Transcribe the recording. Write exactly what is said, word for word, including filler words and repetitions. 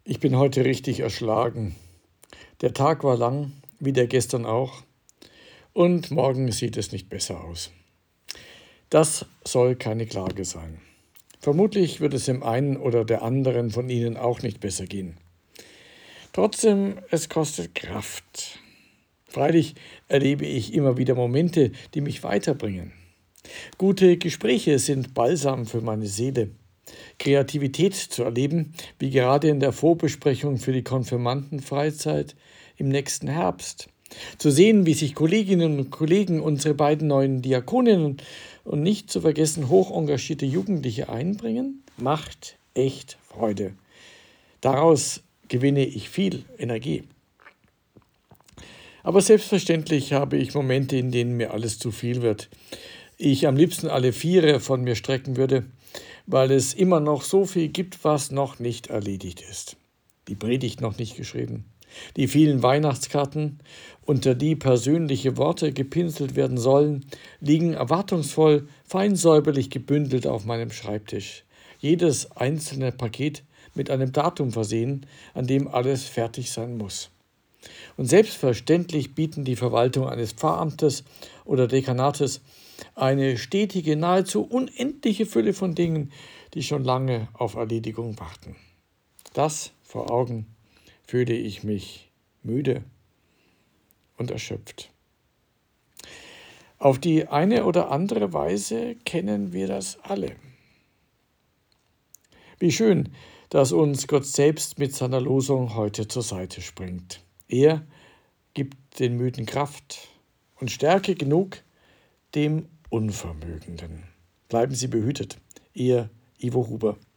Ich bin heute richtig erschlagen. Der Tag war lang, wie der gestern auch, und morgen sieht es nicht besser aus. Das soll keine Klage sein. Vermutlich wird es dem einen oder der anderen von Ihnen auch nicht besser gehen. Trotzdem, es kostet Kraft. Freilich erlebe ich immer wieder Momente, die mich weiterbringen. Gute Gespräche sind Balsam für meine Seele. Kreativität zu erleben, wie gerade in der Vorbesprechung für die Konfirmandenfreizeit im nächsten Herbst. Zu sehen, wie sich Kolleginnen und Kollegen, unsere beiden neuen Diakoninnen und nicht zu vergessen hoch engagierte Jugendliche einbringen, macht echt Freude. Daraus gewinne ich viel Energie. Aber selbstverständlich habe ich Momente, in denen mir alles zu viel wird. Ich am liebsten alle Viere von mir strecken würde, weil es immer noch so viel gibt, was noch nicht erledigt ist. Die Predigt noch nicht geschrieben, die vielen Weihnachtskarten, unter die persönliche Worte gepinselt werden sollen, liegen erwartungsvoll, fein säuberlich gebündelt auf meinem Schreibtisch. Jedes einzelne Paket mit einem Datum versehen, an dem alles fertig sein muss. Und selbstverständlich bieten die Verwaltung eines Pfarramtes oder Dekanates eine stetige, nahezu unendliche Fülle von Dingen, die schon lange auf Erledigung warten. Das vor Augen fühle ich mich müde und erschöpft. Auf die eine oder andere Weise kennen wir das alle. Wie schön, dass uns Gott selbst mit seiner Losung heute zur Seite springt. Er gibt den Müden Kraft und Stärke genug dem Unvermögenden. Bleiben Sie behütet. Ihr Ivo Huber.